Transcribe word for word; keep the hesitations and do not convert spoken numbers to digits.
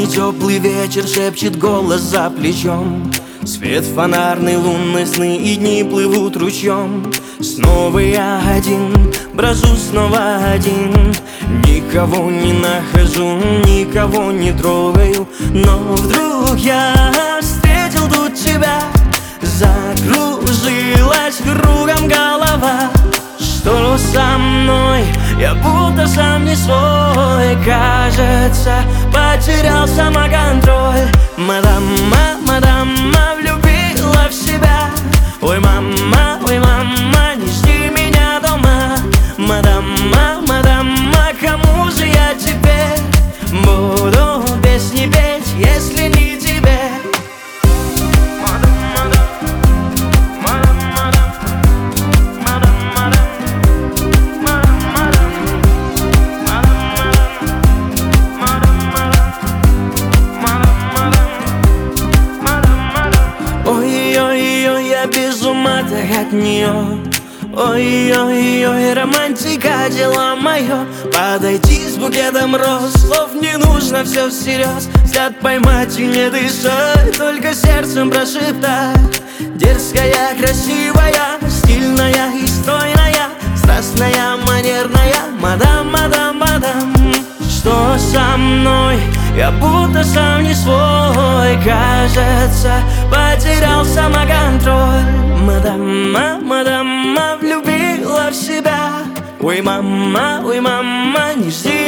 Осенний теплый вечер шепчет голос за плечом. Свет фонарный, лунные сны и дни плывут ручьем. Снова я один, брожу снова один. Никого не нахожу, никого не трогаю. Но вдруг я встретил тут тебя. Закружилась кругом голова. Что со мной? Я будто сам не свой. Кажется, потерял самоконтроль. Мадама, мадама, влюбила в себя. Ой, мама, ой, мама, не жди меня дома. Мадама, мадама, кому же я теперь буду песни петь, если не тебе? Ой-ой-ой, я без ума так от нее. Ой-ой-ой, романтика, дело мое. Подойти с букетом роз, слов не нужно, все всерьез. Взгляд поймать и не дышать, только сердцем прошептать. Дерзкая, красивая, стильная и стройная, страстная, манерная. Мадам, мадам, мадам, что со мной? Я будто сам не свой. Кажется, потерял самоконтроль. Мадама, мадама, влюбила в себя. Ой, мама, ой, мама, не жди